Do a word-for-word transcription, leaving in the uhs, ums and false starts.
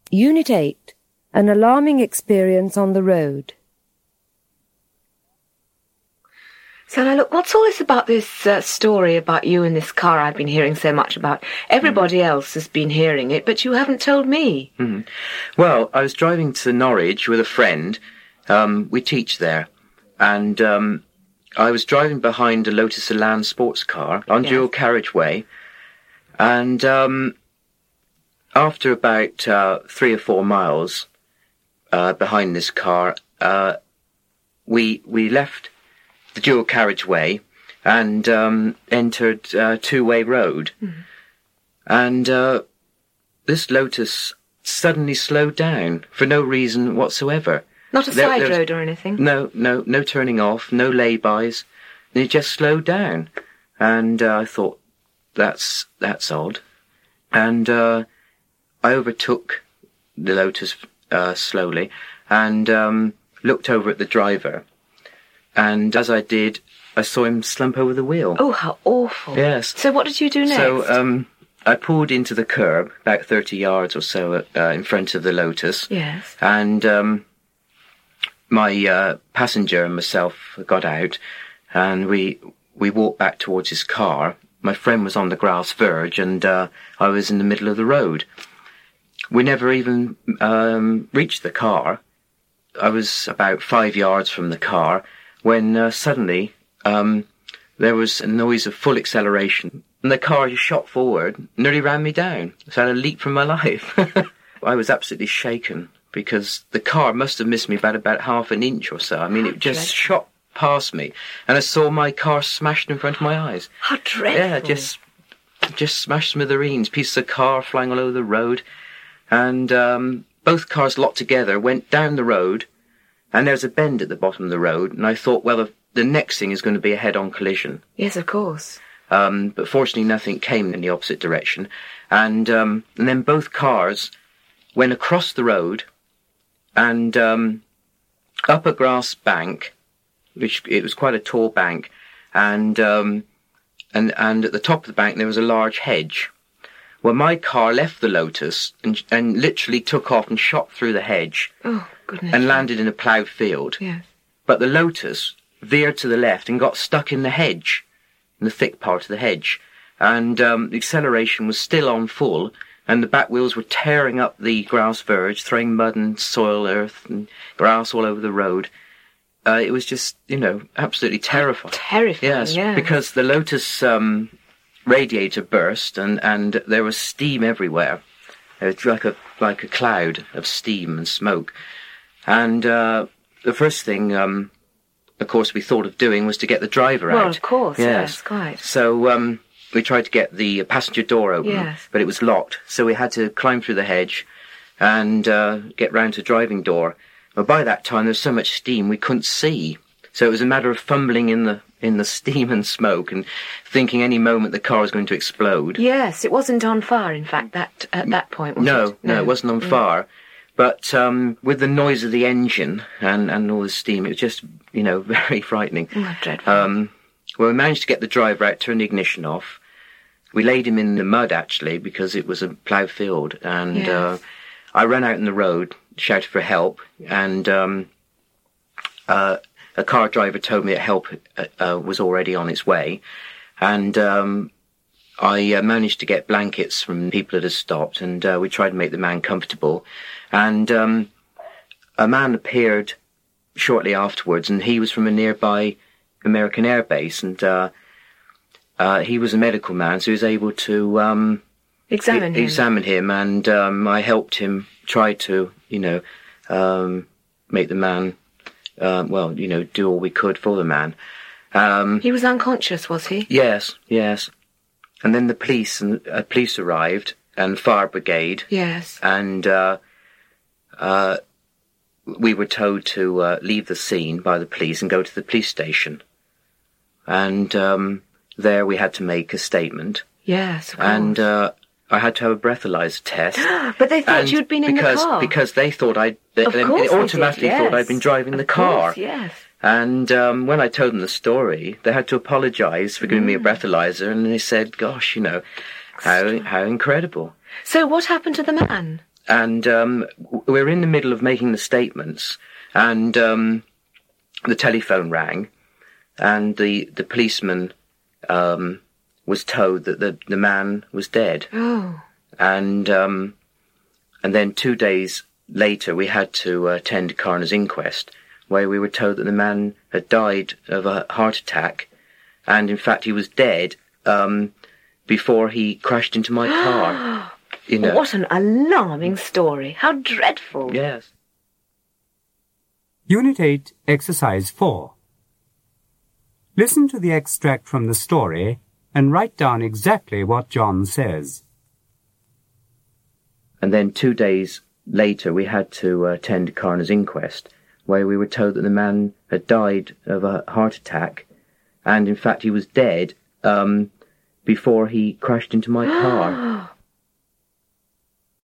Unit eight, An Alarming Experience on the Road. So now look, what's all this about this uh, story about you in this car I've been hearing so much about? Everybody mm. else has been hearing it, but you haven't told me. Mm. Well, I was driving to Norwich with a friend. Um, we teach there. And um, I was driving behind a Lotus Elan sports car on yes. dual carriageway. And um, after about uh, three or four miles uh, behind this car, uh, we we left the dual carriageway and um, entered uh, two-way road. Mm. And uh, this Lotus suddenly slowed down for no reason whatsoever. Not a there, side road or anything? No, no, no turning off, no lay-bys. And it just slowed down. And uh, I thought, that's that's odd. And uh, I overtook the Lotus uh, slowly and um, looked over at the driver. And as I did, I saw him slump over the wheel. Oh, how awful. Yes. So what did you do next? So um, I pulled into the curb, about thirty yards or so uh, in front of the Lotus. Yes. And um, my uh, passenger and myself got out, and we we walked back towards his car. My friend was on the grass verge, and uh, I was in the middle of the road. We never even um, reached the car. I was about five yards from the car, when uh, suddenly um, there was a noise of full acceleration, and the car just shot forward, nearly ran me down. So I had a leap from my life. I was absolutely shaken, because the car must have missed me about, about half an inch or so. I mean, How it just dreadful. shot past me, and I saw my car smashed in front of my eyes. How dreadful. Yeah, just, just smashed smithereens, pieces of car flying all over the road, and um, both cars locked together, went down the road, and there's a bend at the bottom of the road, and I thought, well, the, the next thing is going to be a head-on collision. Yes, of course. Um, but fortunately, nothing came in the opposite direction. And, um, and then both cars went across the road and um, up a grass bank, which it was quite a tall bank, and um, and and at the top of the bank there was a large hedge. Well, my car left the Lotus and, and literally took off and shot through the hedge. Oh, goodness. And landed in a ploughed field. Yes. But the Lotus veered to the left and got stuck in the hedge, in the thick part of the hedge. And um, the acceleration was still on full, and the back wheels were tearing up the grass verge, throwing mud and soil, earth and grass all over the road. Uh, it was just, you know, absolutely terrifying. Terrifying, yes, yeah. Because the Lotus um, radiator burst, and, and there was steam everywhere. It was like a, like a cloud of steam and smoke. And uh, the first thing, um, of course, we thought of doing was to get the driver well, out. Well, of course, yes, yes quite. So um, we tried to get the passenger door open, yes. but it was locked. So we had to climb through the hedge and uh, get round to the driving door. But by that time, there was so much steam we couldn't see. So it was a matter of fumbling in the in the steam and smoke and thinking any moment the car was going to explode. Yes, it wasn't on fire, in fact, that at that point, was no, it? No, no, it wasn't on mm. fire. But um, with the noise of the engine and, and all the steam, it was just, you know, very frightening. Oh, dreadful. Um, well, we managed to get the driver out, turn the ignition off. We laid him in the mud, actually, because it was a ploughed field. And yes. uh, I ran out in the road, shouted for help, and um, uh, a car driver told me that help uh, uh, was already on its way. And um, I uh, managed to get blankets from people that had stopped, and uh, we tried to make the man comfortable. And um, a man appeared shortly afterwards, and he was from a nearby American air base, and uh, uh, he was a medical man, so he was able to um, examine e- him. Examine him, and um, I helped him try to, you know, um, make the man, uh, well, you know, do all we could for the man. Um, he was unconscious, was he? Yes, yes. And then the police and uh, police arrived, and fire brigade. Yes. And uh, uh, we were told to uh, leave the scene by the police and go to the police station. And um, there we had to make a statement. Yes, of course. And uh, I had to have a breathalyzer test. But they thought and you'd been in because, the car. Because they thought I'd... They, of they, course they automatically they did, yes. thought I'd been driving of the car. Course, yes. And um, when I told them the story, they had to apologise for giving mm. me a breathalyzer, and they said, gosh, you know, how how incredible. So what happened to the man? and um, we're in the middle of making the statements, and um, the telephone rang, and the, the policeman um, was told that the, the man was dead. Oh. And um, and then two days later we had to uh, attend a coroner's inquest, where we were told that the man had died of a heart attack, and in fact he was dead um, before he crashed into my car. You know. What an alarming story. How dreadful. Yes. Unit eight, Exercise four. Listen to the extract from the story and write down exactly what John says. And then two days later we had to uh, attend a coroner's inquest, where we were told that the man had died of a heart attack, and in fact he was dead um, before he crashed into my car.